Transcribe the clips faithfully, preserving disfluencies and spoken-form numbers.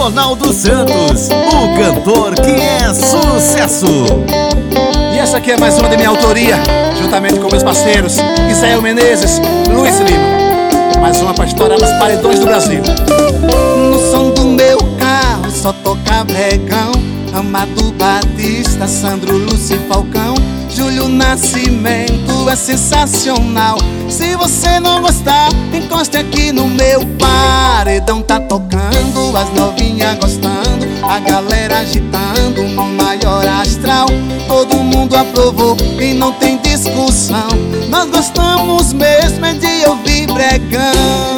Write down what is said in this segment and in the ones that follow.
Ronaldo Santos, o cantor que é sucesso. E essa aqui é mais uma de minha autoria, juntamente com meus parceiros Isael Menezes, Luiz Lima. Mais uma pra estourar nos paredões do Brasil. No som do meu carro só toca bregão. Amado Batista, Sandro, Lúcio e Falcão, Júlio Nascimento é sensacional. Se você não gostar, encoste aqui no meu paredão. Tá tocando, as novinhas gostando, a galera agitando no maior astral. Todo mundo aprovou e não tem discussão. Nós gostamos mesmo é de ouvir bregão.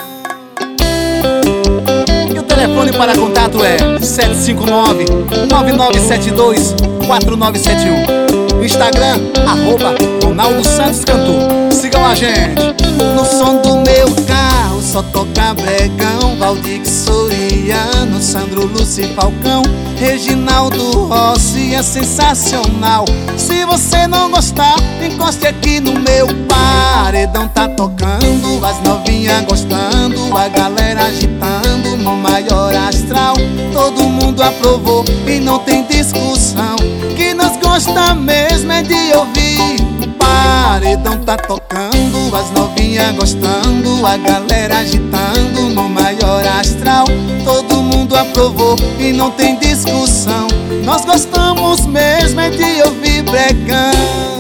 O telefone para contato é sete cinco nove, nove nove sete dois, quatro nove sete um. Instagram, arroba Ronaldo Santos Cantor. Sigam a gente. No som do meu carro só toca bregão. Valdir Soriano, Sandro, Lúcio e Falcão, Reginaldo Rossi é sensacional. Se você não gostar, encoste aqui no meu paredão. Tá tocando, as novinhas gostando, a galera agitando no maior astral. Todo mundo aprovou e não tem discussão. Que nós gosta mesmo é de ouvir paredão. Tá tocando, as novinhas gostando, a galera agitando no maior astral. Todo mundo aprovou e não tem discussão. Nós gostamos mesmo é de ouvir bregão.